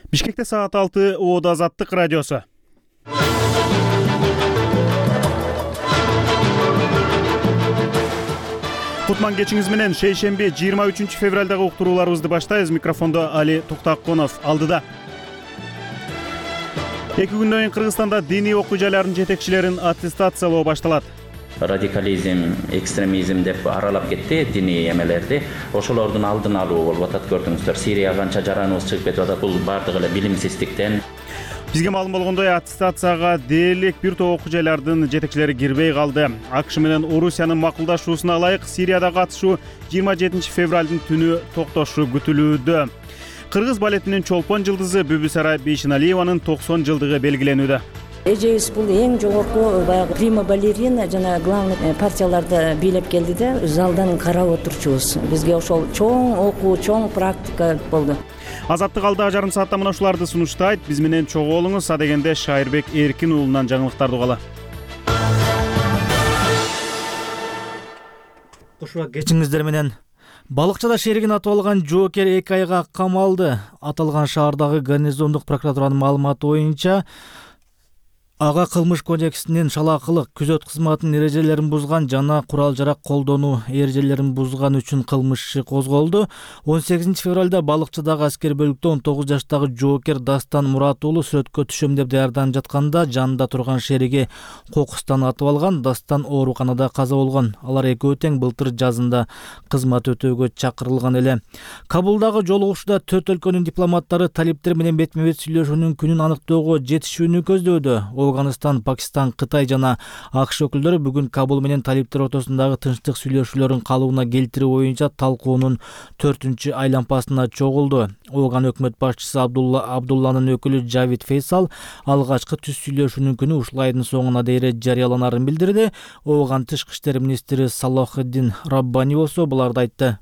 Бишкекте саат 6 Оодо Азаттык радиосу. Кутман кечиңиз менен шейшемби 23 февралдагы уктурууларыбызды баштайбыз. Микрофондо Али Токтаконов алдыда. 2 күндөн кийин Кыргызстанда диний окуу жайлардын жетекчилерин аттестациялоо башталат. Радикализм, экстремизм деп аралап кетти диний эмелерди. Ошолордун алдын алуу болуп атат. Көрдүңүздөр, Сирия канча жараныбыз чыгып кетип атат. Бул бардыгы эле билимсиздиктен. Бизге маалым болгондой, аттестацияга дээрлик бир топ окуу жайлардын жетекчилери кирбей калды. АКШ менен Орусиянын макулдашуусуна ылайык Сирияда катышуу 27 февралдын түнү токтошу күтүлүүдө. Кыргыз балетинин чолпон жылдызы Бүбүсара Бейшеналиеванын 90 жылдыгы белгилениүүдө. Эжебиз бул эң жогорку баягы прима балерина жана главный партияларды бийлеп келди да, залдан карап отурчубуз. Бизге ошол чоң окуу, чоң практика болду. Азаттык алда жарым саатта мына ушуларды сунуштайт. Биз менен чогуу болуңуз. Адегенде Шайырбек Эркин уулунан жаңылыктарды угалы. Кушуа кечиңиздер менен. Балыкчыда шеригин атып алган жоокер 2 айга камалды. Аталган шаардагы гарнизондук прокуратуранын маалыматы боюнча ага кылмыш кодексинин шалаакылык, күзөт кызматынын эрежелерин бузган жана курал-жарак колдонуу эрежелерин бузган үчүн кылмыш иши козголду. 18 февралда Балыкчыдагы аскер бөлүктө 19 жаштагы жоокер Дастан Мурат уулу сүрөткө түшөм деп даярданып жатканда жанында турган шериги кокустан атып алган. Дастан ооруканада каза болгон. Алар экөө тең былтыр жазында кызмат өтөөгө чакырылган эле. Кабулдагы жолугушууда 4 өлкөнүн дипломаттары талиптер менен бетме-бет сүйлөшүүнүн күнүн аныктоого жетишүүнү көздөөдө. Афганистан, Пакистан, Кытай жана АКШ өкүлдөрү бүгүн Кабул менен талиптер ортосундагы тынчтык сүйлөшүүлөрүн калыбына келтирүү боюнча талкуунун 4-чү айланпасына чогулду. Афган өкмөт башчысы Абдулланын өкүлү Жавид Фейсал алгачкы түз сүйлөшүүнүн күнү ушул айдын соңуна дейре жарыяланарын билдирди. Афган тышкы иштер министри Салохиддин Раббани болсо буларды айтты.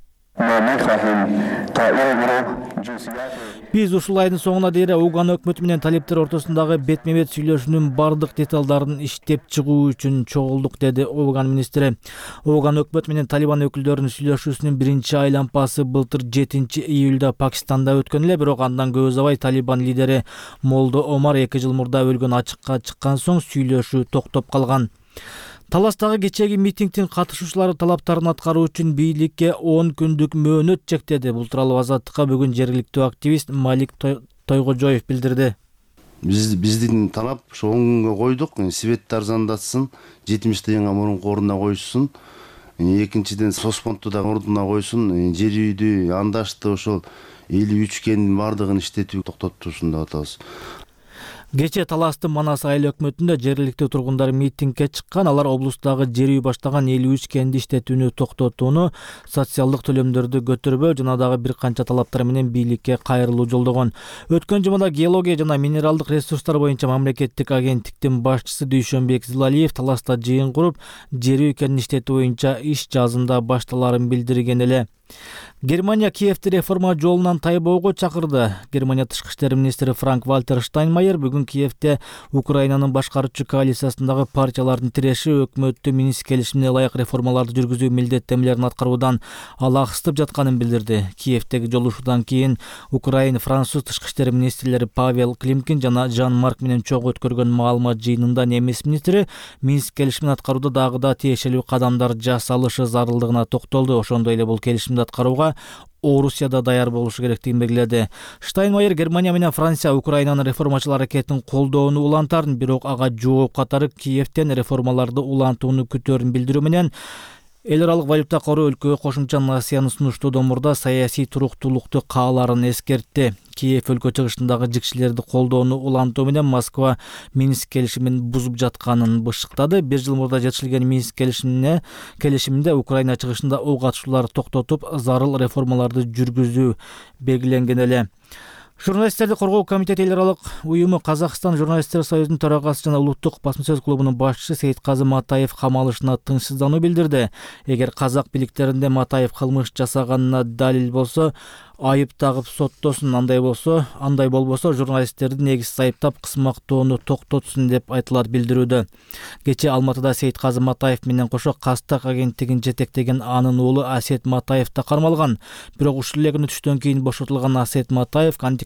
Биз ушул айдын соңуна дейре Афган өкмөтү менен талиптер ортосундагы бетме-бет сүйлөшүүнүн бардык деталдарын иштеп чыгуу үчүн чогулдук, деди Афган министри. Афган өкмөтү менен Талибан өкүлдөрүнүн сүйлөшүүсүнүн 1-чи айланпасы былтыр 7-июлда Пакистанда өткөн эле, бирок андан көп узабай Талибан лидери Молдо Омар 2 жыл мурда өлгөн ачыкка чыккан соң сүйлөшүү токтоп калган. Таластагы кечээги митингдин катышуучулары талаптарын аткаруу үчүн бийликке 10 күндүк мөөнөт чектеди. Бул тууралуу Азаттыкка бүгүн жергиликтүү активист Малик Тойгожоев билдирди. Биздин талап ошо 10 күнгө койдук. Светти арзандатсын, 70 тыйынга мурунку ордуна койсун. Экинчиден Соспонту да ордуна койсун. Жер үйдү, андашты ошол 53 кендин бардыгын иштетүү токтотушун деп атабыз. Кечээ Таластын Манас айыл өкмөтүндө жергиликтүү тургундар митингге чыккан. Алар облустагы жер үй баштаган 53 кенди иштетүүнү токтотууну, социалдык төлөмдөрдү көтөрбөө жана дагы бир канча талаптар менен бийликке кайрылуу жолдогон. Өткөн жумада геология жана минералдык ресурстар боюнча мамлекеттик агенттиктин башчысы Дүйшөнбек Зилалиев Таласта жыйын куруп, жер үй кенин иштетүү боюнча иш жазында башталарын билдирген эле. Германия Киевти реформа жолунан тайбоого чакырды. Германия тышкы иштер министри Франк-Вальтер Штайнмайер бүгүн Киевте Украинанын башкаруучу коалициясындагы партиялардын тиреши өкмөттү Минск келишимине ылайык реформаларды жүргүзүү милдеттенмелерин аткаруудан алаксытып жатканын билдирди. Киевтеги жолугушуудан кийин Украина, Француз тышкы иштер министрлери Павел Климкин жана Жан-Марк менен чогуу өткөргөн маалымат жыйынында немис министри Минск келишимин аткарууда дагы да тиешелүү кадамдар жасалышы зарылдыгына токтолду. Ошондой эле бул келишимди аткарууга Орусияда даяр болушу керектигин белгиледи. Штайнмайер Германия менен Франция Украинанын реформачыл аракетин колдоону улантарын, бирок ага жооп катары Киевтен реформаларды улантууну күтөөрүн билдирүү менен эл аралык валюта кору өлкөгө кошумча насыяны сунуштоодон мурда саясий туруктуулукту кааларын эскертти. Киев өлкө чыгышындагы жикшилерди колдоону улантуу менен Москва Минск келишимин бузуп жатканын бышыктады. 1 жыл мурда жетишилген Минск келишиминде Украина чыгышында ок атышууларды токтотуп, зарыл реформаларды жүргүзүү белгиленген эле. Журналисттерди коргоо комитети эл аралык уюму Казакстан журналисттер союзунун төрагасы жана улуттук басма-сөз клубунун башчысы Сейитказы Матаев камалышына тынчсыздануу билдирди. Эгер казак бийликтеринде Матаев кылмыш жасаганына далил болсо, айып тагып соттосун, андай болбосо журналисттерди негизсиз айыптап кысмактоону токтотсун деп айтылат билдирүүдө. Кечээ Алматыда Сейитказы Матаев менен кошо Кастак агенттигин жетектеген анын уулу Асет Матаев да кармалган. Бирок ушул эле күнү түштөн кийин бошотулган Асет Матаев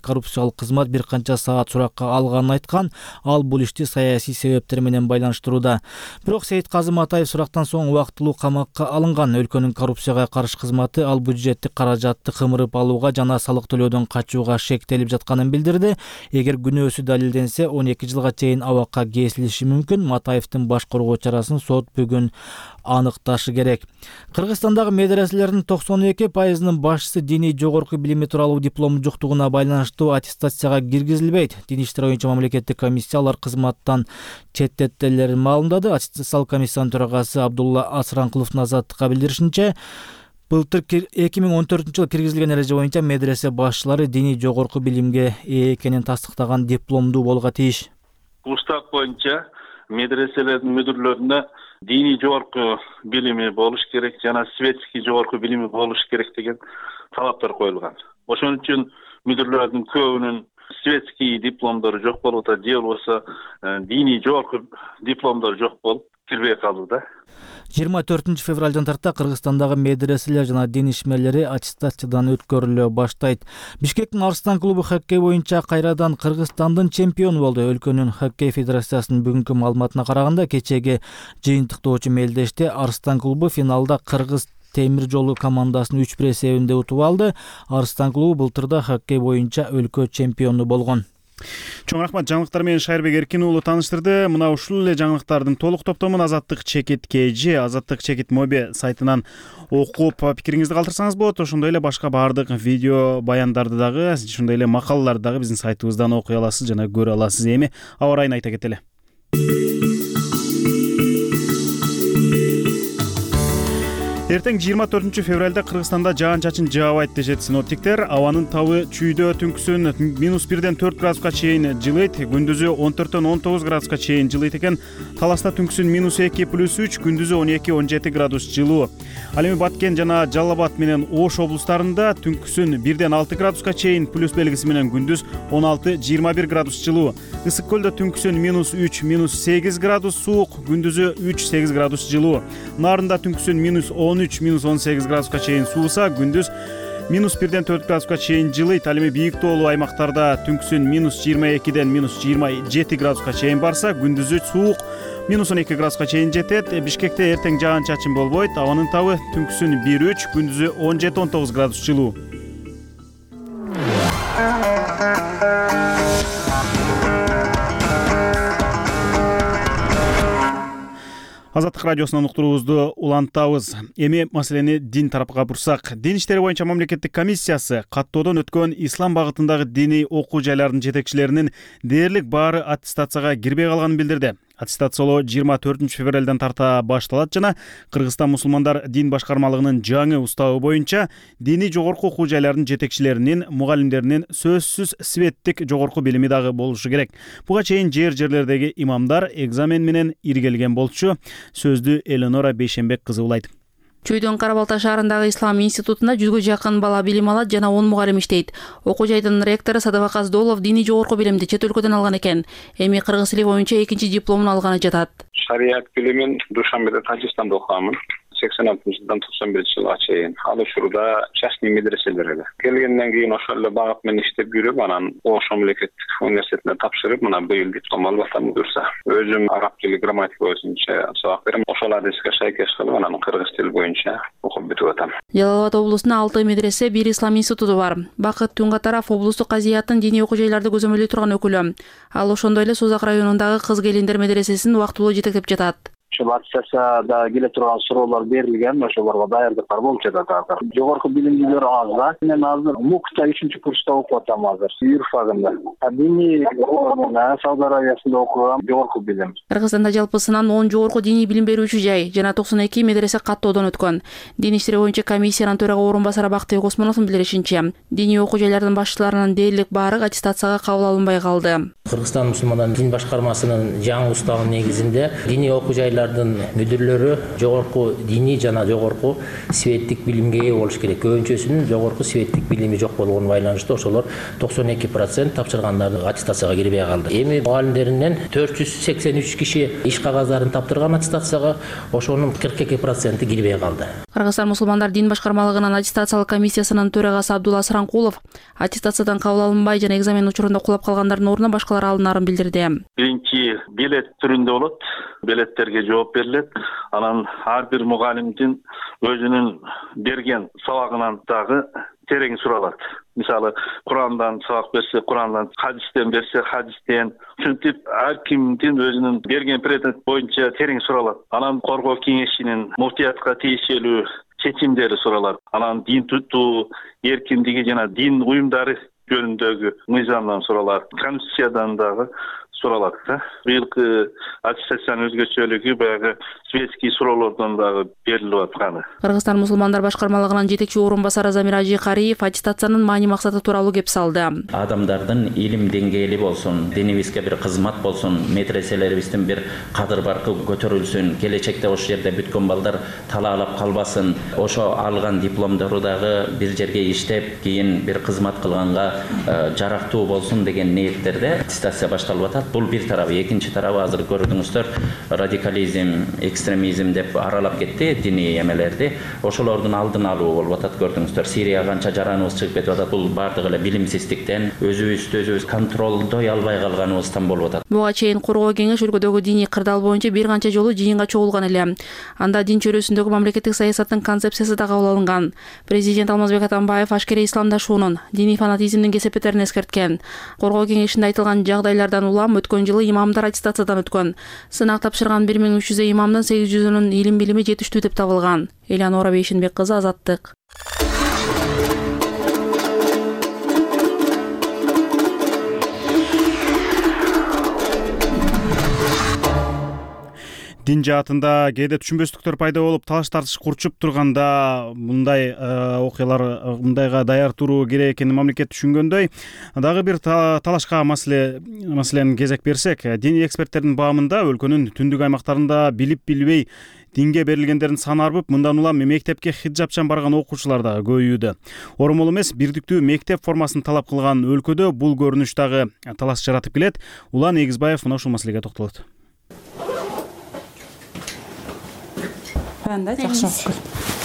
коррупциялык кызмат бир канча саат суракка алганын айткан. Ал бул ишти саясий себептер менен байланыштырууда. Бирок Сейитказым Атаев сурактан соң убактылуу камакка алынган. Өлкөнүн коррупцияга каршы кызматы ал бюджеттик каражатты кымырып алууга жана салык төлөөдөн качууга шектелип жатканын билдирди. Эгер күнөөсү далилденсе 12 жылга чейин абакка кесилиши мүмкүн. Матаевдин баш коргоо чарасын сот бүгүн аныкташы керек. Кыргызстандагы медреселердин 92%-нын башчысы диний жогорку билими тууралуу диплому жоктугуна байланыштуу аттестацияга киргизилбейт. Дин иштери боюнча мамлекеттик комиссия алар кызматтан четтетилерин маалымдады. Аттестациялык комиссиянын төрагасы Абдулла Асранкуловдун Азаттыкка билдиришинче, былтыр 2014 жылы киргизилген эреже боюнча медресе башчылары диний жогорку билимге ээ экенин тастыктаган дипломдуу болууга тийиш. Устав боюнча медреселердин мүдүрлөрүнө диний жогорку билими болуш керек жана светский жогорку билими болуш керек деген талаптар коюлган. Ошон үчүн мүдүрлөрдүн көбүнүн светский дипломдору жок болуп атат, же болбосо диний жогорку дипломдору жок болуп кирбей калууда. 24 февралдан тарта Кыргызстандагы медреселер жана дин ишмерлери аттестациядан өткөрүлө баштайт. Бишкектин Арыстан клубу хоккей боюнча кайрадан Кыргызстандын чемпиону болду. Өлкөнүн хоккей федерациясынын бүгүнкү маалыматына караганда, кечеги жыйынтыктоочу мелдеште Арыстан клубу финалда Кыргыз темир жолу командасын 3-1 эсебинде утуп алды. Арыстан клубу былтырда хоккей боюнча өлкө чемпиону болгон. Чоң рахмат, жаңылыктар менен Шайырбек Эркин уулу тааныштырды. Мына ушул эле жаңылыктардын толук топтомун Азаттык чекит KG, Азаттык чекит моби сайтынан окуп пикириңизди калтырсаңыз болот. Ошондой эле башка баардык видео баяндарды дагы, ошондой эле макалаларды дагы биздин сайтыбыздан окуй аласыз жана көрө аласыз. Эми аба ырайын айта кетели. Эртең 24 февралда Кыргызстанда жаан-чачын жаабайт дешет синоптиктер. Абанын табы чүйдө түнкүсүн -1-ден 4 градуска чейин жылыйт, күндүзү 14-дөн 19 градуска чейин жылыйт экен. Таласта түнкүсүн -2 + 3, күндүзү 12-17 градус жылуу. Ал эми Баткен жана Жалал Абад менен Ош облустарында түнкүсүн 1-ден 6 градуска чейин, плюс белгиси менен күндүз 16-21 градус жылуу. Ысык көлдө түнкүсүн -3, -8 градус суук, күндүзү 3-8 градус жылуу. Нарында түнкүсүн -13, -18 градуска чейин сууса, күндүз -1-ден 4 градуска чейин жылыйт. Ал эми бийик тоолуу аймактарда түнкүсүн -22-ден -27 градуска чейин барса, күндүзү суук -12 градуска чейин жетет. Бишкекте эртең жаан-чачын болбойт. Абанын табы түнкүсүн 1-3, күндүзү 17-19 градус жылуу. Азаттык радиосунан уктуруубузду улантабыз. Эми маселени дин тарапка бурсак. Дин иштери боюнча мамлекеттик комиссиясы каттоодон өткөн ислам багытындагы диний окуу жайлардын жетекчилеринин дээрлик баары аттестацияга кирбей калганын билдирди. Аттестациялоо 24 февралдан тарта башталат жана Кыргызстан мусулмандар дин башкармалыгынын жаңы уставы боюнча диний жогорку окуу жайлардын жетекчилеринин, мугалимдеринин сөзсүз светтик жогорку билими дагы болушу керек. Буга чейин жерлердеги имамдар экзамен менен иргелген болчу. Сөздү Эленора Бейшенбек кызы улайт. Чүйдөн Карабалта шаарындагы Ислам институтунда 100га жакын бала билим алат жана 10 мугалим иштейт. Окуу жайдын ректору Садыбак Аздолов диний жогорку билимди чет өлкөдөн алган экен. Эми кыргыз тили боюнча экинчи дипломун алганы жатат. Шарият билимин Душанбеде, Тажикстанда окугамын. 86-жылдан 91-жылга чейин. Ал учурда частный медреселерде. Келгенден кийин ошол эле багыт менен иштеп жүрүп, анан Ош мамлекеттик университетине тапшырып, мына быйыл диплом алып атам буюрса. Өзүм араб тили грамматика боюнча сабак берем. Ошол адиске шайкеш кылып, анан кыргыз тили боюнча окуп бүтүп атам. Жалал Абад облусунда 6 медресе, 1 ислам институту бар. Бакыт Тунгатаров облустук казыяттын диний окуу жайларды көзөмөлдөй турган өкүлү. Ал ошондой эле Созак районундагы кыз келиндер медресесин убактылуу жетектеп жатат. Ошол аттестацияда келе турган суроолор берилген, ошолорго даярдыктар болуп жатат азыр. Жогорку билимдүүлөр аз да. Мен азыр МУКта 3-курста окуп атам азыр, юрфагында. Диний Сауд Арабиясында окугам, жогорку билим. Кыргызстанда жалпысынан 10 жогорку диний билим берүүчү жай жана 92 медресе каттоодон өткөн. Дин иштери боюнча комиссиянын төрага орун басары Бактыбек Осмоновдун билдиришинче, диний окуу жайлардын башчыларынын дээрлик баары аттестацияга кабыл алынбай калды. Кыргызстан мусулмандар дин башкармасынын жаңы уставынын негизинде диний окуу жайлар жагдайлардын мүдүрлөрү жогорку диний жана жогорку светтик билимге ээ болуш керек. Көбүнчөсүнүн жогорку светтик билими жок болгонуна байланыштуу ошолор 92% тапшыргандардын аттестацияга кирбей калды. Эми мугалимдеринен 483 киши иш кагаздарын таптырган аттестацияга, ошонун 42% кирбей калды. Кыргызстан мусулмандар дин башкармалыгынын аттестациялык комиссиясынын төрагасы Абдулла Саранкулов аттестациядан кабыл алынбай жана экзамен учурунда кулап калгандардын ордуна башкалар алынаарын билдирди. Биринчи билет түрүндө болот. Билеттерге жооп берилет. Анан ар бир мугалимдин өзүнүн берген сабагынан дагы терең суралат. Мисалы, Курандан сабак берсе, Курандан, хадистен берсе, хадистен. Ушинтип ар кимдин өзүнүн берген предмет боюнча терең суралат. Анан коргоо кеңешинин муфтиятка тиешелүү чечимдери суралат. Анан дин тутуу эркиндиги жана дин уюмдары жөнүндөгү мыйзамдан суралат. Конституциядан дагы суралат. Быйылкы аттестациянын өзгөчөлүгү баягы светский суроолордон дагы берилип атканы. Кыргызстан мусулмандар башкармалыгынын жетекчи орун басары Замир Ажикариев аттестациянын маани максаты тууралуу кеп салды. Адамдардын илим деңгээли болсун, динибизге бир кызмат болсун, медреселерибиздин бир кадыр баркы көтөрүлсүн, келечекте ошол жерде бүткөн балдар талаалап калбасын, ошо алган дипломдору дагы бир жерге иштеп, кийин бир кызмат кылганга жарактуу болсун деген ниеттерде аттестация башталып атат. Бул бир тарабы. Экинчи тарабы азыр көрдүңүздөр, радикализм, экстремизм деп аралап кетти диний эмелерди. Ошолордун алдын алуу болуп атат, көрдүңүздөр. Сирия канча жараныбыз чыгып кетип атат. Бул бардыгы эле билимсиздиктен, өзүбүз контролдой албай калганыбыздан болуп атат. Буга чейин Коргоо кеңеш өлкөдөгү диний кырдаал боюнча бир канча жолу жыйынга чогулган эле. Анда дин чөйрөсүндөгү мамлекеттик саясаттын концепциясы да кабыл алынган. Президент Алмазбек Атамбаев ашкере исламдашуунун, диний фанатизмдин кесепеттерин эскерткен. Коргоо кеңешинде айтылган жагдайлардан улам өткөн жылы имамдар аттестациядан өткөн. Сынак тапшырган 1300 имамдын 800-үнүн илим билими жетиштүү деп табылган. Элянора Бейшенбек кызы, Азаттык. Дин жаатында кээде түшүнбөстүктөр пайда болуп, талаш тартыш курчуп турганда мындай окуялар мындайга даяр туруу керек экенин мамлекет түшүнгөндөй, дагы бир талашка маселени кезек берсек, диний эксперттердин баамында өлкөнүн түндүк аймактарында билип билбей динге берилгендердин саны арбып, мындан улам мектепке хиджапчан барган окуучулар да көбөйүүдө. Оромол эмес, бирдиктүү мектеп формасын талап кылган өлкөдө бул көрүнүш дагы талаш жаратып келет. Улан Эгизбаев мына ушул маселеге токтолот. Жакшы.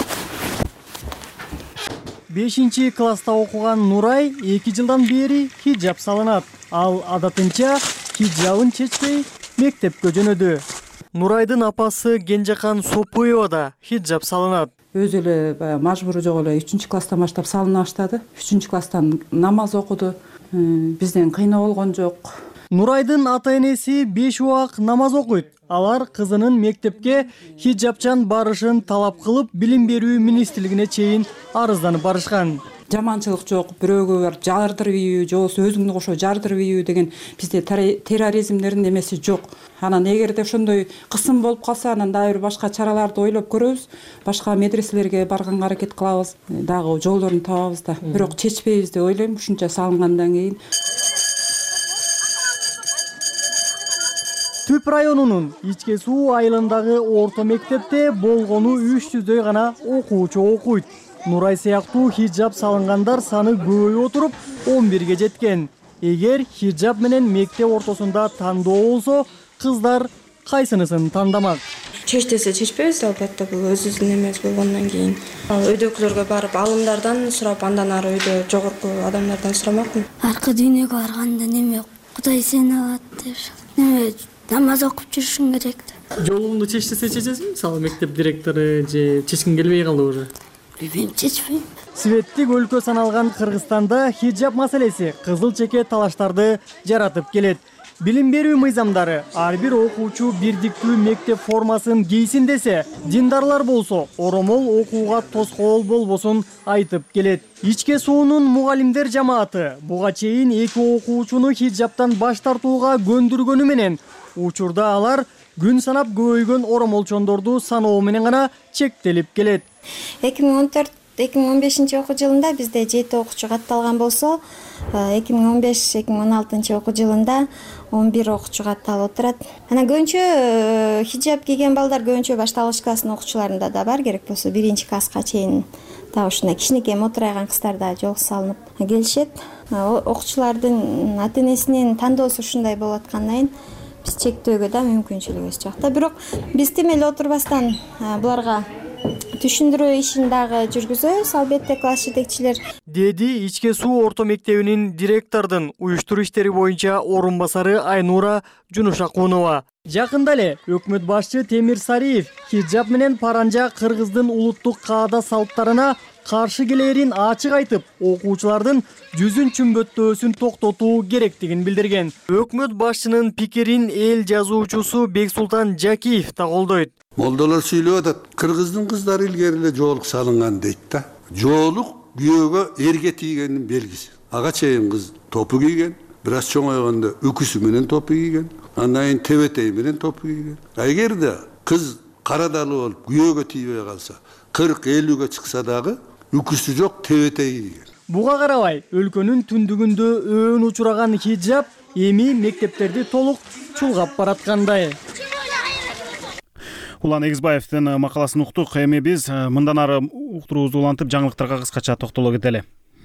5 класста окуган Нурай 2 жылдан бери хиджаб салынат. Ал адатынча хиджабын чечпей мектепке жөнөдү. Нурайдын апасы Кенжекан Сопуева да хиджаб салынат. Өзү эле мажбуру жок эле 3-класстан баштап салына баштады. 3-класстан намаз окуду. Бизден кыйноо болгон жок. Нурайдын ата-энеси 5 убак намаз окуйт. Алар кызынын мектепке хиджабчан барышын талап кылып, билим берүү министрлигине чейин арызданып барышкан. Жаманчылык жок, бирөөгө бар жардырып ийүү, же болбосо өзүңдү кошо жардырып ийүү деген бизде терроризмдердин эмеси жок. Анан эгерде ошондой кысым болуп калса, анан дагы бир башка чараларды ойлоп көрөбүз. Башка медреселерге барганга аракет кылабыз, дагы жолдорун табабыз да. Бирок чечпейбиз деп ойлойм, ушунча салынгандан кийин. Түп районунун Ичке суу айылындагы орто мектепте болгону 300дөй гана окуучу окуйт. Нурай сыяктуу хиджаб салынгандар саны көбөйүп отуруп 11ге жеткен. Эгер хиджаб менен мектеп ортосунда тандоо болсо, кыздар кайсынысын тандамак? Чеч десе чечпейбиз, албетте бул өзүбүздүн эмес болгондон кийин. Өйдөгүлөргө барып алымдардан сурап, андан ары өйдө жогорку адамдардан сурамакмын. Аркы дүйнөгө барганда неме Кудай сени алат деп. Неме намаз окуп жүрүшүң керек. Жолуңду чеч десе чечесиң, мисалы мектеп директору же чечкиң келбей калды уже? Билбейм, чечпейм. Светтик өлкө саналган Кыргызстанда хиджаб маселеси кызыл чеке талаштарды жаратып келет. Билим берүү мыйзамдары ар бир окуучу бирдиктүү мектеп формасын кийсин десе, диндарлар болсо оромол окууга тоскоол болбосун айтып келет. Ичке суунун мугалимдер жамааты буга чейин 2 окуучуну хиджабтан баш тартууга көндүргөнү менен, учурда алар күн санап көбөйгөн оромолчондорду саноо менен гана чектелип келет. 2014 2015 окуу жылында бизде 7 окуучу катталган болсо, 2015-2016 окуу жылында 11 окуучу катталып отурат. Анан көбүнчө хиджаб кийген балдар көбүнчө башталгыч класстын окуучуларында да бар, керек болсо 1-класска чейин да ушундай кичинекей мотурайган кыздар да жол салынып келишет. Окуучулардын ата-энесинин тандоосу ушундай болуп аткандан кийин биз чектөөгө да мүмкүнчүлүгүбүз жок да. Бирок биз тим эле отурбастан буларга түшүндүрүү ишин дагы жүргүзөбүз, албетте класс жетекчилер, деди Ичке суу орто мектебинин директордун уюштуруу иштери боюнча орун басары Айнура Жунушакунова. Жакында эле өкмөт башчы Темир Сариев хиджаб менен паранжа кыргыздын улуттук каада салттарына каршы келерин ачык айтып, окуучулардын жүзүн чүмбөттөөсүн токтотуу керектигин билдирген. Өкмөт башчынын пикирин эл жазуучусу Бексултан Жакиев да колдойт. Молдолор сүйлөп атат, кыргыздын кыздары илгери эле жоолук салынган дейт да. Жоолук күйөөгө эрге тийгендин белгиси. Ага чейин кыз топу кийген, бир аз чоңойгондо үкүсү менен топу кийген, андан кийин тебетей менен топу кийген. Эгерде кыз карадалы болуп күйөөгө тийбей калса, 40-50-ге чыкса дагы үкүсү жок, тебетей кийген. Буга карабай, өлкөнүн түндүгүндө өөн учураган хиджаб эми мектептерди толук чулгап бараткандай. Улан Эгизбаевдин макаласын уктук. Эми биз мындан ары уктуруубузду улантып жаңылыктарга кыскача токтоло кетели.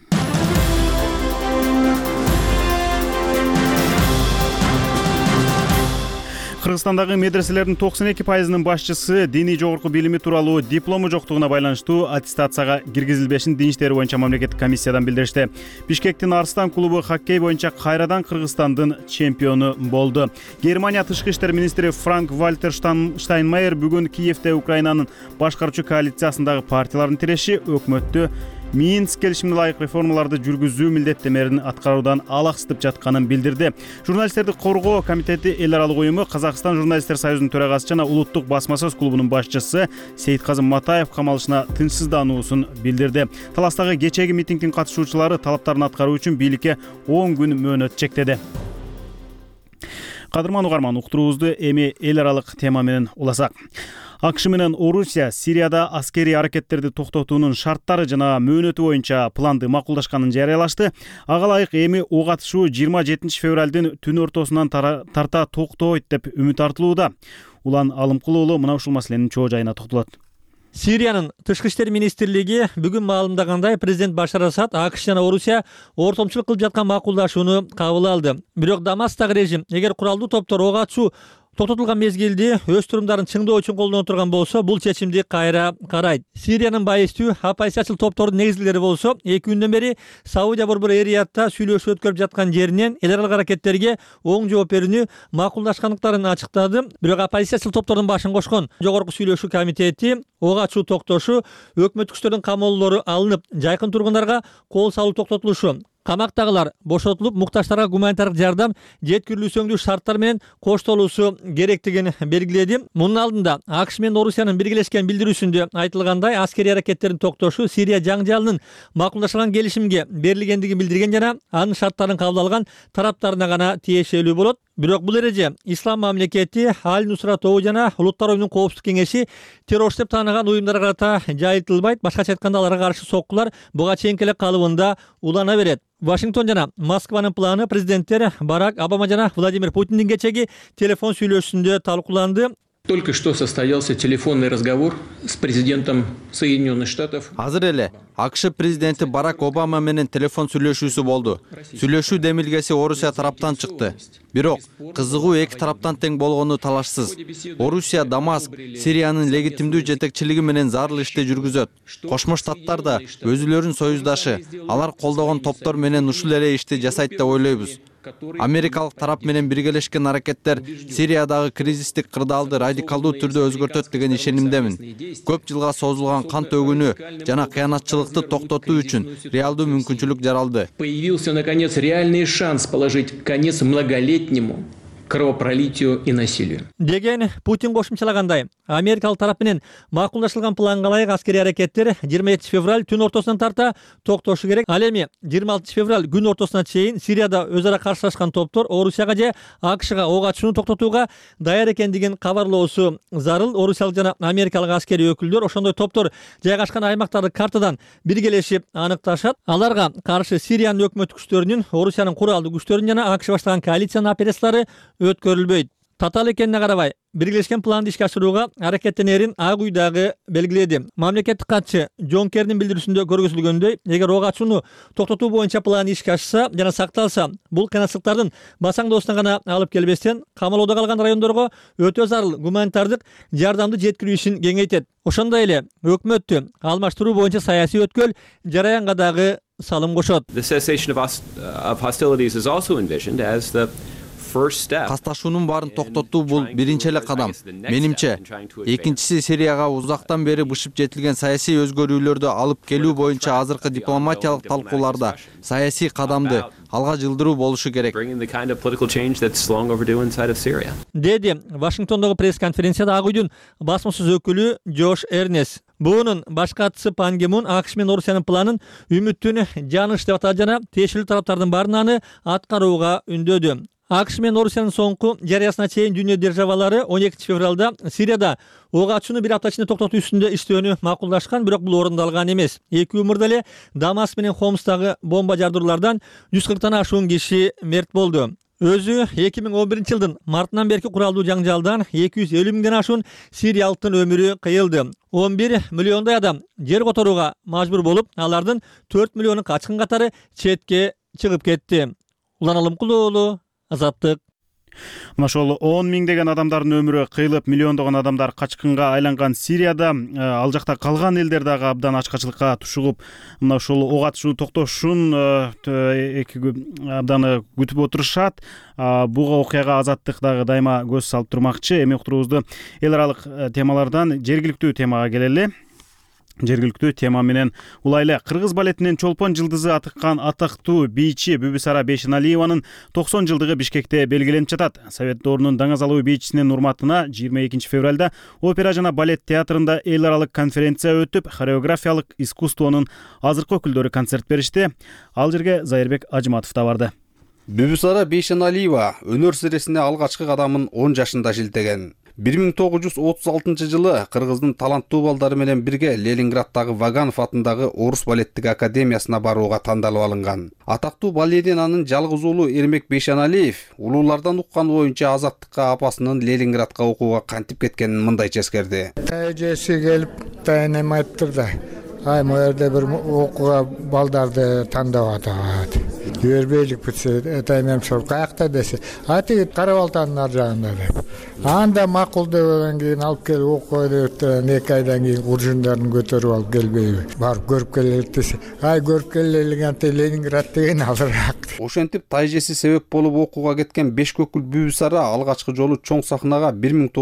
Кыргызстандагы медреселердин 92%-нын башчысы диний жогорку билими тууралуу диплому жоктугуна байланыштуу аттестацияга киргизилбешин Дин иштери боюнча мамлекеттик комиссиядан билдиришти. Бишкектин Арстан клубу хоккей боюнча кайрадан Кыргызстандын чемпиону болду. Германия тышкы иштер министри Франк-Вальтер Штайнмайер бүгүн Киевде Украинанын башкаруучу коалициясындагы партиялардын тиреши өкмөттү Минск келишимине ылайык реформаларды жүргүзүү милдеттемелерин аткаруудан алаксытып жатканын билдирди. Журналисттерди коргоо комитети эл аралык уюму Казакстан журналисттер союзунун төрагасы жана улуттук басма сөз клубунун башчысы Сейитказым Матаев камалышына тынчсыздануусун билдирди. Таластагы кечээги митингдин катышуучулары талаптарын аткаруу үчүн бийликке 10 күн мөөнөт чектеди. Кадырман угарман, уктуруубузду эми эл аралык тема менен уласак. АКШ менен Орусия Сирияда аскерий аракеттерди токтотуунун шарттары жана мөөнөтү боюнча планды макулдашканын жарыялашты. Ага ылайык эми ок атышуу 27 февралдын түн ортосунан тарта токтойт деп үмүт артылууда. Улан Алымкулуу уулу мына ушул маселенин чоо жайына токтолот. Сириянын тышкы иштер министрлиги бүгүн маалымдагандай президент Башар Асад АКШ жана Орусия ортомчулук кылып жаткан макулдашууну кабыл алды. Бирок Дамасктагы режим эгер куралдуу топтор ок атышуу токтотулган мезгилди өз турумдарын чыңдоо үчүн колдоно турган болсо, бул чечимди кайра карайт. Сириянын байыстуу оппозициячыл топтордун негизгилери болсо, 2 күндөн бери Саудия борбору Эриятта сүйлөшүү өткөрүп жаткан жеринен эл аралык аракеттерге оң жооп берүүнү макулдашкандыктарын ачыктады. Бирок оппозициячыл топтордун башын кошкон жогорку сүйлөшүү комитети ок атышуу токтошу, өкмөт күчтөрүнүн камоолору алынып, жайкын тургундарга кол салуу токтотулушу, камактагылар бошотулуп, муктаждарга гуманитардык жардам жеткирилүүсүңдүү шарттар менен коштолуусу керектигин белгиледи. Мунун алдында АКШ менен Орусиянын биргелешкен билдирүүсүндө айтылгандай, аскерий аракеттердин токтошу Сирия жаңжалынын макулдашылган келишимге берилгендигин билдирген жана анын шарттарын кабыл алган тараптарына гана тиешелүү болот. Бирок бул эреже Ислам мамлекети, Аль-Нусра тобу жана Улуттар оюнунун коопсуздук кеңеши террорчу деп таанаган уюмдарга карата жайылтылбайт. Башкача айтканда, аларга каршы соккулар буга чейинки эле калыбында улана берет. Вашингтон жана Москванын планы президенттер Барак Обама жана Владимир Путиндин кечеги телефон сүйлөшүүсүндө талкууланды. Только что состоялся телефонный разговор с президентом Соединенных Штатов. Азыр эле АКШ президенти Барак Обама менен телефон сүйлөшүүсү болду. Сүйлөшүү демилгеси Орусия тараптан чыкты. Бирок кызыгуу эки тараптан тең болгону талашсыз. Орусия Дамаск Сириянын легитимдүү жетекчилиги менен зарыл ишти жүргүзөт. Кошмо Штаттар да өзүлөрүнүн союздашы, алар колдогон топтор менен ушул эле ишти жасайт деп ойлойбуз. Америкалык тарап менен биргелешкен аракеттер Сириядагы кризистик кырдаалды радикалдуу түрдө өзгөртөт деген ишенимдемин. Көп жылга созулган кан төгүүнү жана кыянатчылыкты токтотуу үчүн реалдуу мүмкүнчүлүк жаралды. Появился наконец реальный шанс положить конец многолетнему кровопролитию и насилию. Деген Путин кошумчалагандай, Америкалык тарап менен макулдашылган планга ылайык аскерий аракеттер 27 февраль түн ортосунан тарта токтошу керек. Ал эми 26 февраль күн ортосуна чейин Сирияда өз ара каршылашкан топтор Орусияга же АКШга ок атышууну токтотууга даяр экендигин кабарлоосу зарыл. Орусиялык жана америкалык аскерий өкүлдөр ошондой топтор жайгашкан аймактарды картадан биргелешип аныкташат. Аларга каршы Сириянын өкмөт күчтөрүнүн, Орусиянын куралдуу күчтөрүнүн жана АКШ баштаган коалициянын операциялары өткөрүлбөйт. Татаал экенине карабай, биргелешкен планды ишке ашырууга аракеттенерин Ак үй дагы белгиледи. Мамлекеттик катчы Джон Керринин билдирүүсүндө көргөзүлгөндөй, эгер ок атышууну токтотуу боюнча план ишке ашса жана сакталса, бул кыйынчылыктардын басаңдоосуна гана алып келбестен, камалоодо калган райондорго өтө зарыл гуманитардык жардамды жеткирүү ишин кеңейтет. Ошондой эле өкмөттү алмаштыруу боюнча саясий өткөл жараянга дагы салым кошот. The cessation of hostilities is also envisioned as the касташуунун баарын токтотуу бул биринчи эле кадам. Менимче, экинчиси Сирияга узактан бери бышып жетилген саясий өзгөрүүлөрдү алып келүү боюнча азыркы дипломатиялык талкууларда саясий кадамды алга жылдыруу болушу керек. Деди Вашингтондогу пресс-конференцияда Ак үйдүн басмасөз өкүлү Джош Эрнес. Буунун баш катчысы Пан Ги Мун АКШ менен Орусиянын планын үмүттүн жааныш деп атады жана тиешелүү тараптардын баарын аны аткарууга үндөдү. АКШ менен Орусиянын соңку жарыясына чейин дүйнө державалары 12 февралда Сирияда ок атышууну бир апта ичинде токтотуу үстүндө иштөөнү макулдашкан, бирок бул орундалган эмес. Эки умурда эле Дамаск менен Хомстагы бомба жардыруулардан 140тан ашуун киши мерт болду. Өзү 2011 жылдын мартынан берки куралдуу жаңжалдан 250 миңден ашуун сириялыктын өмүрү кыйылды. 11 миллиондой адам жер которууга мажбур болуп, алардын 4 миллиону качкын катары четке чыгып кетти. Улан Алымкулуу уулу, Азаттык. Мына ошол 10 миңдеген адамдардын өмүрү кыйылып, миллиондогон адамдар качкынга айланган Сирияда ал жакта калган элдер дагы абдан ачкачылыкка тушугуп, мына ошол ок атышууну токтошун абдан күтүп отурушат. Буга окуяга Азаттык дагы дайыма көз салып турмакчы. Эми уктуруубузду эл аралык темалардан жергиликтүү темага келели. Жергиликтүү тема менен улайлы. Кыргыз балетинин чолпон жылдызы атыккан атактуу бийчи Бүбүсара Бейшеналиеванын 90 жылдыгы Бишкекте белгиленип жатат. Совет доорунун даңазалуу бийчисинин урматына 22 февралда опера жана балет театрында эл аралык конференция өтүп, хореографиялык искусствонун азыркы өкүлдөрү концерт беришти. Ал жерге Зайырбек Ажыматов да барды. Бүбүсара Бейшеналиева өнөр сиресине алгачкы кадамын 10 жашында шилтеген. 1936 жылы Кыргыздын таланттуу балдары менен бирге Ленинграддагы Ваганов атындагы Орус балеттик академиясына барууга тандалып алынган. Атактуу балеринанын жалгыз уулу Эрмек Бейшеналиев улуулардан уккан боюнча Азаттыкка апасынын Ленинградка окууга кантип кеткенин мындайча эскерди. Тажеси келип тайнем айттырды. Ай, моерде бир окууга балдарды тандап атат. Жибербейлик бүтсө, тайнем сорп каякта десе, ати Карабалтанын ар жагында деп. Анда макул дегенден кийин алып келип окуй деп, 2 айдан кийин уржундарын көтөрүп алып келбейби. Барып көрүп келелик десе, ай көрүп келелик Ленинград деген алыраак. Ошентип тайжеси себеп болуп окууга кеткен беш көкүл Бүбүсара алгачкы жолу чоң сахнага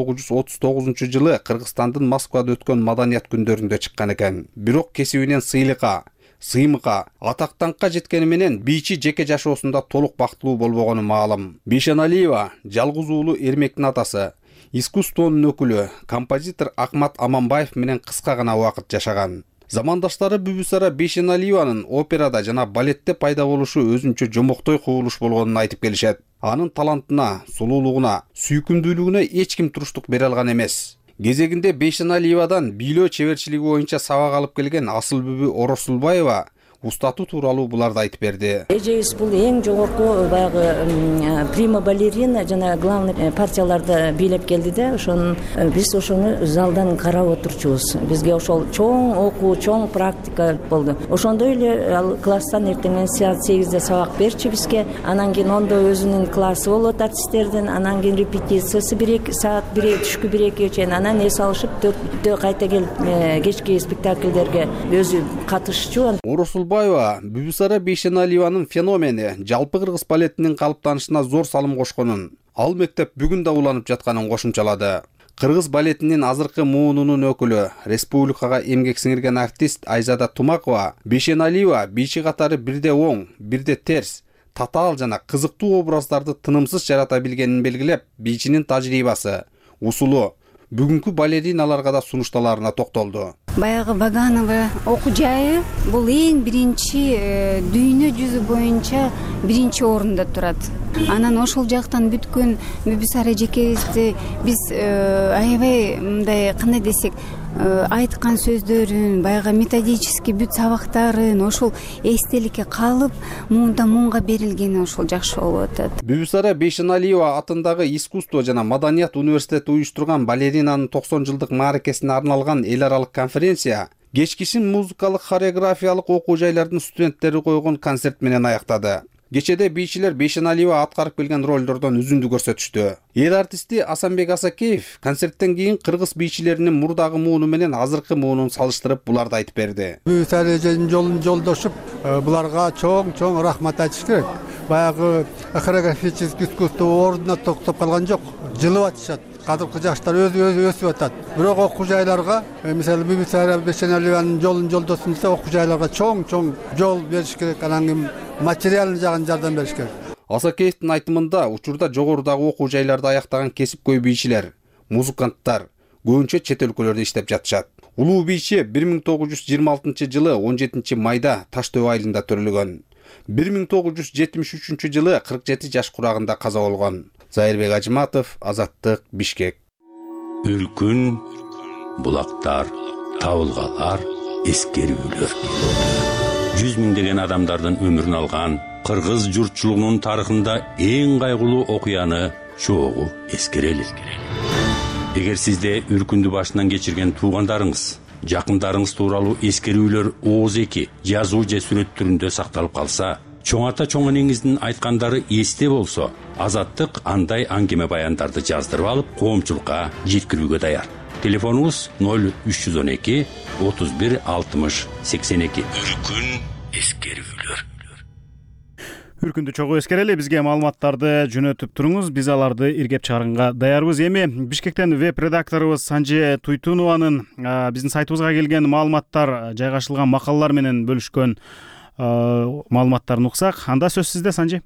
1939 жылы Кыргызстандын Москвада өткөн маданият күндөрүндө чыккан экен. Бирок кесибинен сыймыкка, атактанкка жеткени менен бийчи жеке жашоосунда толук бактылуу болбогону маалым. Бейшеналиева жалгыз уулу Эрмектин атасы, искусствонун өкүлү, композитор Акмат Аманбаев менен кыска гана убакыт жашаган. Замандаштары Бүбүсара Бейшеналиеванын операда жана балетте пайда болушу өзүнчө жомоктой кубулуш болгонун айтып келишет. Анын талантына, сулуулугуна, сүйкүмдүүлүгүнө эч ким туруштук бере алган эмес. Кезегинде Бейшеналиевадан бийлөө чеберчилиги боюнча сабак алып келген Асылбүбү Оросулбаева устатуу тууралуу буларды айтып берди. Эжебиз бул эң жогорку баягы прима балерина жана главный партияларды бийлеп келди да, ошон биз ошону залдан карап отурчубуз. Бизге ошол чоң окуу, чоң практика болду. Ошондой эле ал класстан эртең саат 8де сабак берчи бизге. Анан кийин ондо өзүнүн классы болот артисттердин, анан кийин репетициясы 1-2 саат, түшкү 1-2 чейин, анан эс алышып 4-тө кайта келип кечки спектакльдерге өзү катышчу. Оросулбаева Бүбүсара Бейшеналиеванын феномени жалпы кыргыз балетинин калыптанышына зор салым кошконун, ал мектеп бүгүн да уланып жатканын кошумчалады. Кыргыз балетинин азыркы муунунун өкүлү, республикага эмгек сиңирген артист Айзада Тумакова Бейшеналиева бийчи катары бирде оң, бирде терс, татаал жана кызыктуу образдарды тынымсыз жарата билгенин белгилеп, бийчинин тажрыйбасы, усулу, бүгүнкү балериналарга да сунушталарына токтолду. Баягы Ваганова окуу жайы бул эң биринчи дүйнө жүзү боюнча биринчи орунда турат. Анан ошол жактан бүткөн Бүбүсара эжекебизди биз аябай мындай кандай десек айткан сөздөрүн, баягы методический бүт сабактарын ошол эстеликке калып, муунда муунга берилгени ошол жакшы болуп атат. Бүбүсара Бейшеналиева атындагы искусство жана маданият университети уюштурган балеринанын 90 жылдык мааракесине арналган эл аралык конференция кечкишин музыкалык хореографиялык окуу жайлардын студенттери койгон концерт менен аяктады. Кечеде бийчилер Бейшеналиева аткарып келген ролдордон үзүндү көрсөтүштү. Эл артисти Асанбек Асакеев концерттен кийин кыргыз бийчилеринин мурдагы мууну менен азыркы муунун салыштырып буларды айтып берди. Бүбүсара эженин жолун жолдошуп, буларга чоң рахмат айтыш керек. Баягы хореографический искусство ордуна токтоп калган жок. Жылып атышат. Кадыркы жаштар өсүп атат. Бирок окуу жайларга, мисалы Бүбүсара Бейшеналиеванын жолун жолдосун десе, окуу жайларга чоң жол бериш керек. Анан кийин материалдык жагын жардам бериш керек. Асакеевдин айтымында учурда жогорудагы окуу жайларды аяктаган кесипкөй бийчилер, музыканттар көбүнчө чет өлкөлөрдө иштеп жатышат. Улуу бийчи 1926 жылы 17 майда Таш Төбө айылында төрөлгөн. 1973 жылы 47 жаш курагында каза болгон. Зайырбек Ажыматов, Азаттык, Бишкек. Үркүн, булактар, табылгалар, эскерүүлөр. 100 миңдеген адамдардын өмүрүн алган кыргыз журтчулугунун тарыхында эң кайгылуу окуяны чогуу эскерели. Эгер сизде үркүндү башынан кечирген туугандарыңыз, жакындарыңыз тууралуу эскерүүлөр ооз эки, жазуу же сүрөт түрүндө сакталып калса, чоң ата чоң энеңиздин айткандары эсте болсо, Азаттык андай аңгеме баяндарды жаздырып алып, коомчулукка жеткирүүгө даяр. Телефонубуз 0312 31 60 82. Үркүн эскерүүлөр. Үркүндү чогуу эскерели, бизге маалыматтарды жөнөтүп туруңуз, биз аларды иргеп чыгарганга даярбыз. Эми Бишкектен веб-редакторубуз Санжи Туйтунованын биздин сайтыбызга келген маалыматтар, жайгашылган макалалар менен бөлүшкөн маалыматтарын уксак. Анда сөз сизде, Санжи.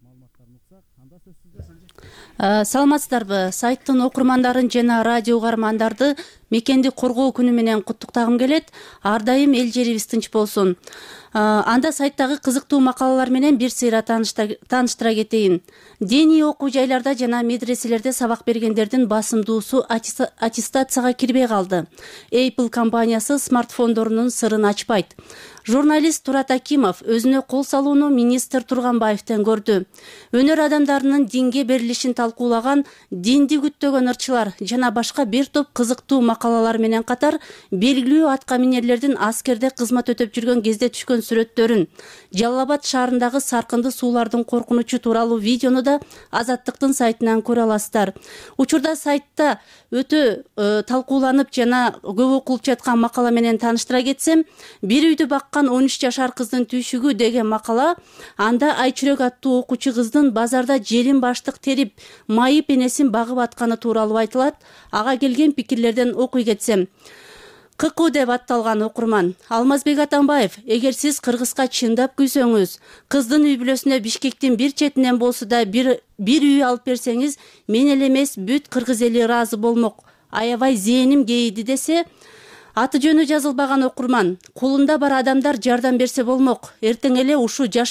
Саламатсыздарбы? Сайттын окурмандарын жана радио угармандарды мекенди коргоо күнү менен куттуктагым келет. Ар дайым эл жерибиз тынч болсун. Анда сайттагы кызыктуу макалалар менен бир сыйра тааныштыра кетейин. Диний окуу жайларда жана медреселерде сабак бергендердин басымдуусу аттестацияга кирбей калды. Apple компаниясы смартфондорунун сырын ачпайт. Журналист Турат Акимов өзүнө кол салууну министр Турганбаевден көрдү. Өнөр адамдарынын динге берилишин талкуулаган динди күттөгөн ырчылар жана башка бир топ кызыктуу макалалар менен катар белгилүү атка минерлердин аскерде кызмат өтөп жүргөн кезде түшкөн сүрөттөрүн, Жалал Абад шаарындагы саркынды суулардын коркунучу тууралуу видеону да Азаттыктын сайтынан көрө аласыздар. Учурда сайтта өтө талкууланып жана көп окулуп жаткан макала менен тааныштыра кетсем, бир үйдү баккан 13 жашар кыздын түйшүгү деген макала. Анда Айчүрөк аттуу окуучу кыздын базарда желин баштык терип, майып энесин багып атканы тууралуу айтылат. Ага келген пикирлерден окуй кетсем, ККУ деп атталган окурман. Алмазбек Атамбаев, эгер сиз кыргызга чындап күйсөңүз, кыздын үй бүлөсүнө Бишкектин бир четинен болсо да бир үй алып берсеңиз, мен эле эмес бүт кыргыз эли ыраазы болмок. Аябай зээним кейиди десе, аты жөнү жазылбаган окурман. Колунда бар адамдар жардам берсе болмок. Эртең эле ушу жаш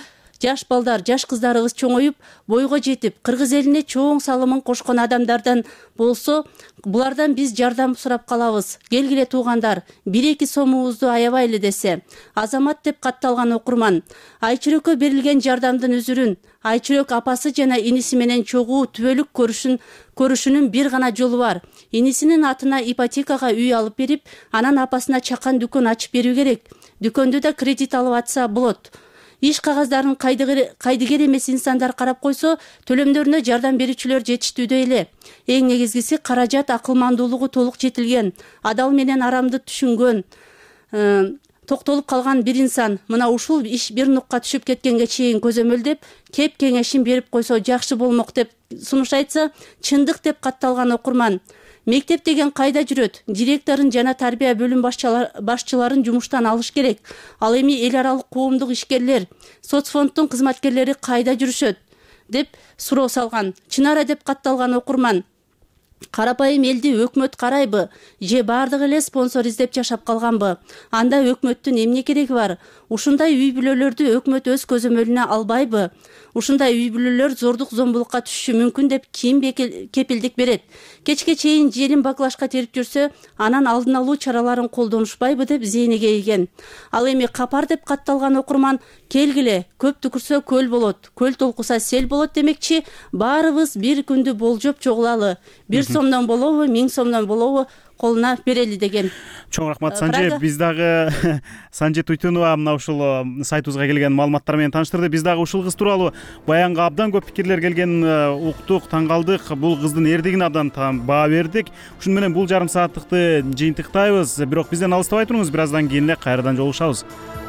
кыздарыбыз чоңоюп, бойго жетип, кыргыз элине чоң салымын кошкон адамдардан болсо, булардан биз жардам сурап калабыз. Келгиле туугандар, 1-2 сомубузду аябайлы десе. Азамат деп катталган окурман. Айчүрөккө берилген жардамдын үзүрүн Айчүрөк апасы жана иниси менен чогуу түбөлүк көрүшүнүн бир гана жолу бар. Инисинин атына ипотекага үй алып берип, анан апасына чакан дүкөн ачып берүү керек. Дүкөндү да кредит алып атса болот. Иш кагаздарын кайдыгер эмес инсандар карап койсо, төлөмдөрүнө жардам берүүчүлөр жетиштүүдө эле. Эң негизгиси каражат акылмандуулугу толук жетилген, адал менен арамды түшүнгөн, токтолуп калган бир инсан мына ушул иш бир нукка түшүп кеткенге чейин көзөмөлдөп, кеп кеңешин берип койсо жакшы болмок деп сунуш айтса, чындык деп катталган окурман. Мектеп деген кайда жүрөт? Директорун жана тарбия бөлүм башчыларын жумуштан алыш керек. Ал эми эл аралык коомдук ишкерлер, соцфонддун кызматкерлери кайда жүрүшөт? Деп суроо салган. Чынара деп катталган окурман. Карапайым элди өкмөт карайбы же баардыгы эле спонсор издеп жашап калганбы? Анда өкмөттүн эмне кереги бар? Ушундай үй бүлөлөрдү өкмөт өз көзөмөлүнө албайбы? Ушундай үй бүлөлөр зордук зомбулукка түшүшү мүмкүн деп ким кепилдик берет? Кечке чейин желин баклашка терип жүрсө, анан алдын алуу чараларын колдонушпайбы деп зээнеге ийген. Ал эми капар деп катталган окурман келгиле, көп түкүрсө көл болот, көл толкуса сел болот демекчи, баарыбыз бир күндү болжоп чогулалы. 1 сомдон болобу, 1000 сомдон болобу, колуна берели деген. Чоң рахмат Санже. Биз дагы Санже Туйтунова мына ушул сайтыбызга келген маалыматтар менен тааныштырды. Биз дагы ушул кыз тууралуу баянга абдан көп пикирлер келген, уктук, таң калдык. Бул кыздын эрдигине абдан баа бердик. Ушуну менен бул жарым сааттыкты жыйынтыктайбыз. Бирок бизден алыстабай туруңуз, бир аздан кийин эле кайрадан жолугушабыз.